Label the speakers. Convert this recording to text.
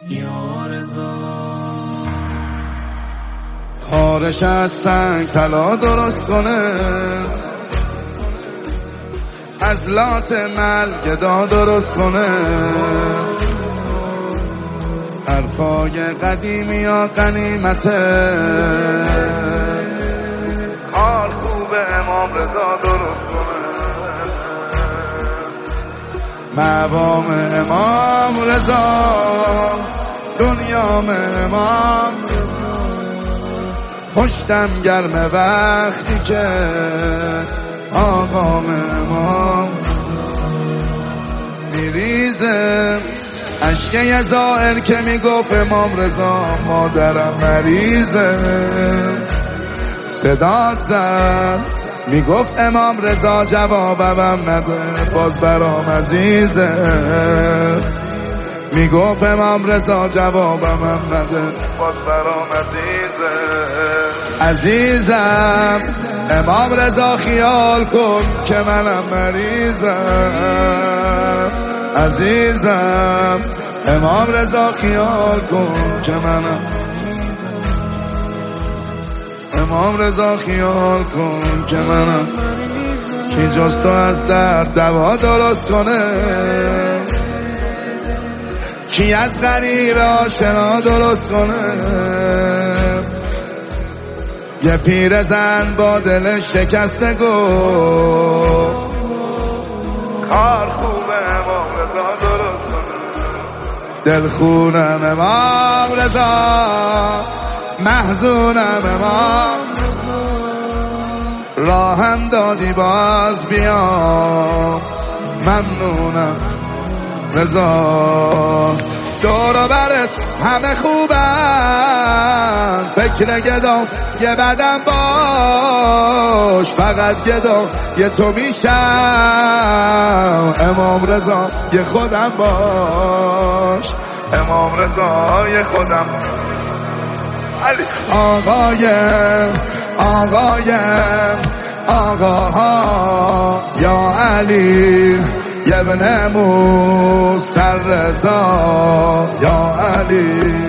Speaker 1: یا رضا.
Speaker 2: کارش از سنگ طلا درست کنه، از لات ملگدا درست کنه، حرفای قدیمی یا غنیمته، کار خوب امام رضا درست کنه، مقام امام رضا، دنیام امام، پشتم گرمه وقتی که آقام امام میریزه، عشق یه زائر که میگفت امام رضا مادرم مریضه، صدات زد میگفت امام رضا جوابم نده باز برام عزیزه، میگفت امام رضا جوابم نده باز برام عزیزه. عزیزم امام رضا خیال کن که منم مریضم، عزیزم امام رضا خیال کن که منم، امام رضا خیال کن که منم، کی جز تو از درد دوا درست کنه، کی از غریب آشنا درست کنه، یه پیرزن با دل شکسته گفت کار خوبه امام رضا درست کنه، دل خونم امام رضا، محزونم امام، راهم دادی باز بیام، ممنونم رضا. دور و برت همه خوبن، فکر گدا یه بدن باش، فقط گدا یه تو میشم، امام رضا یه خودم باش، امام رضا یه خودم. آقایم آقاها یا علی ابن موسی رضا، یا علی